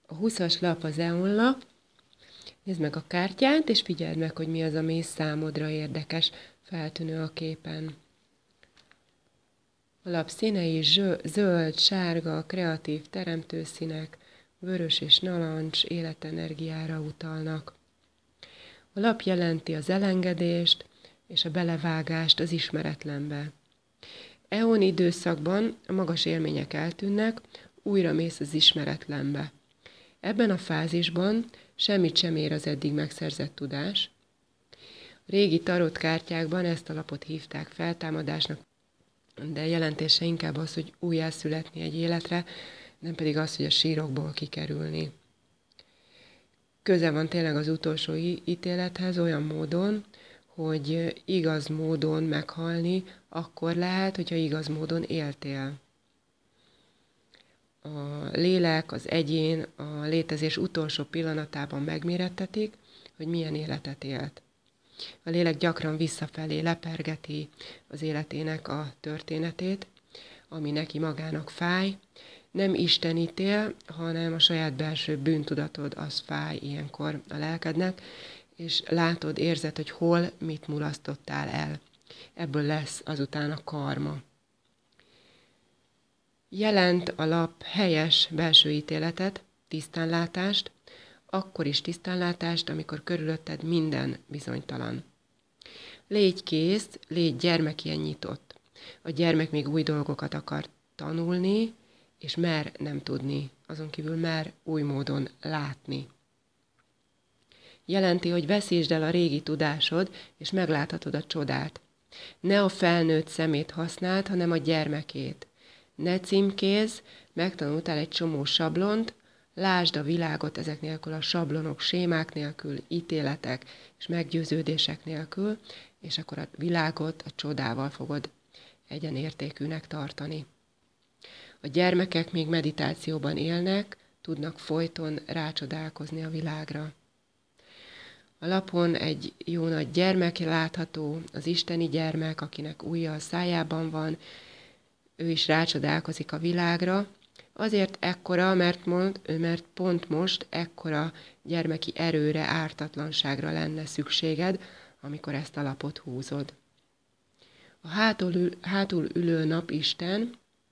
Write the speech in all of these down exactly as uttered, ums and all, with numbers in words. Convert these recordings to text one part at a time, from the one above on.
A húszas lap az EON lap. Nézd meg a kártyát, és figyeld meg, hogy mi az, ami számodra érdekes, feltűnő a képen. A lap színei zöld, sárga, kreatív, teremtő színek, vörös és narancs életenergiára utalnak. A lap jelenti az elengedést és a belevágást az ismeretlenbe. EON időszakban a magas élmények eltűnnek, újra mész az ismeretlenbe. Ebben a fázisban semmit sem ér az eddig megszerzett tudás. A régi tarot kártyákban ezt a lapot hívták feltámadásnak, de jelentése inkább az, hogy újjászületni egy életre, nem pedig az, hogy a sírokból kikerülni. Köze van tényleg az utolsó ítélethez olyan módon, hogy igaz módon meghalni akkor lehet, hogyha igaz módon éltél. A lélek, az egyén a létezés utolsó pillanatában megmérettetik, hogy milyen életet élt. A lélek gyakran visszafelé lepergeti az életének a történetét, ami neki magának fáj. Nem Isten ítél, hanem a saját belső bűntudatod az fáj ilyenkor a lelkednek, és látod, érzed, hogy hol mit mulasztottál el. Ebből lesz azután a karma. Jelent a lap helyes belső ítéletet, tisztánlátást, akkor is tisztánlátást, amikor körülötted minden bizonytalan. Légy kész, légy gyermekien nyitott. A gyermek még új dolgokat akar tanulni, és mer nem tudni, azon kívül mer új módon látni. Jelenti, hogy veszítsd el a régi tudásod, és megláthatod a csodát. Ne a felnőtt szemét használd, hanem a gyermekét. Ne címkézz, megtanultál egy csomó sablont, lásd a világot ezek nélkül, a sablonok, sémák nélkül, ítéletek és meggyőződések nélkül, és akkor a világot a csodával fogod egyenértékűnek tartani. A gyermekek még meditációban élnek, tudnak folyton rácsodálkozni a világra. A lapon egy jó nagy gyermek látható, az isteni gyermek, akinek ujja a szájában van, ő is rácsodálkozik a világra, azért ekkora, mert, mond, mert pont most ekkora gyermeki erőre, ártatlanságra lenne szükséged, amikor ezt a lapot húzod. A hátul, hátul ülő napisten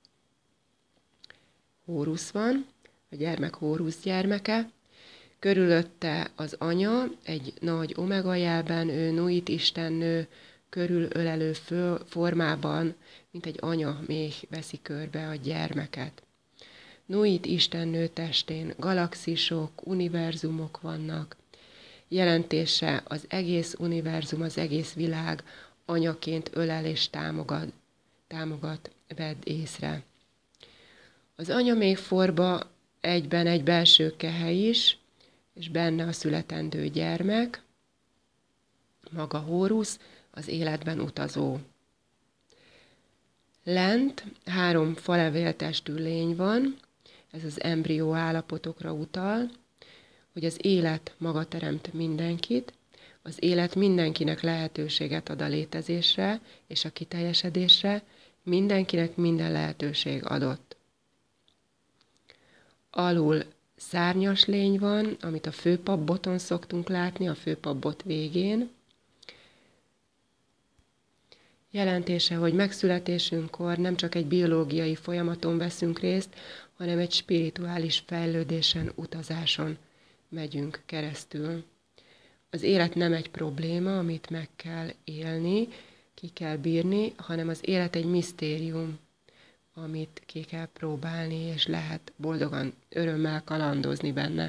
Hórusz van, a gyermek Hórusz gyermeke, körülötte az anya, egy nagy omega jelben, ő Nuit istennő, körülölelő formában, mint egy anya még veszi körbe a gyermeket. Nuit istennő testén galaxisok, univerzumok vannak. Jelentése az egész univerzum, az egész világ anyaként ölel és támogat, támogat, vedd észre. Az anya még forba egyben egy belső kehely is, és benne a születendő gyermek, maga Hórusz, az életben utazó. Lent három falevéltestű lény van, ez az embrió állapotokra utal, hogy az élet maga teremt mindenkit, az élet mindenkinek lehetőséget ad a létezésre és a kiteljesedésre, mindenkinek minden lehetőség adott. Alul szárnyas lény van, amit a főpapboton szoktunk látni, a főpapbot végén. Jelentése, hogy megszületésünkkor nem csak egy biológiai folyamaton veszünk részt, hanem egy spirituális fejlődésen, utazáson megyünk keresztül. Az élet nem egy probléma, amit meg kell élni, ki kell bírni, hanem az élet egy misztérium, amit ki kell próbálni, és lehet boldogan, örömmel kalandozni benne.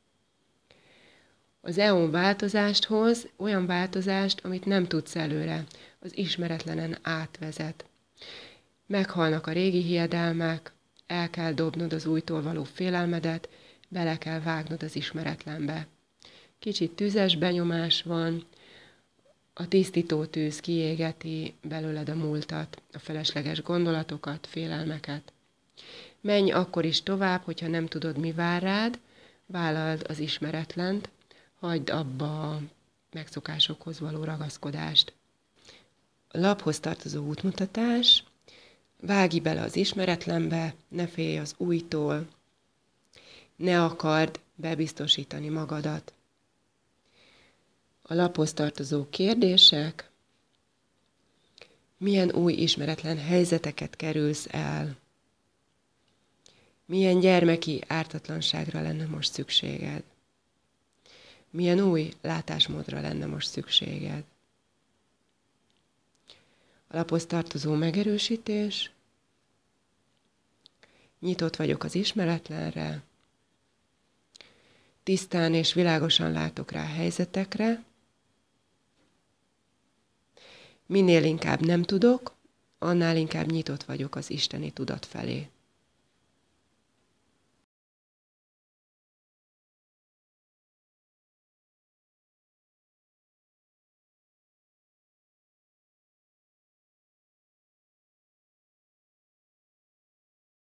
Az EON változást hoz, olyan változást, amit nem tudsz előre, az ismeretlenen átvezet. Meghalnak a régi hiedelmek, el kell dobnod az újtól való félelmedet, bele kell vágnod az ismeretlenbe. Kicsit tüzes benyomás van, a tisztító tűz kiégeti belőled a múltat, a felesleges gondolatokat, félelmeket. Menj akkor is tovább, hogyha nem tudod, mi vár rád, vállald az ismeretlent, hagyd abba a megszokásokhoz való ragaszkodást. A laphoz tartozó útmutatás, vágj bele az ismeretlenbe, ne félj az újtól, Ne akard bebiztosítani magadat. A laphoz tartozó kérdések. Milyen új ismeretlen helyzeteket kerülsz el? Milyen gyermeki ártatlanságra lenne most szükséged? Milyen új látásmódra lenne most szükséged? A laphoz tartozó megerősítés. Nyitott vagyok az ismeretlenre. Tisztán és világosan látok rá helyzetekre. Minél inkább nem tudok, annál inkább nyitott vagyok az isteni tudat felé.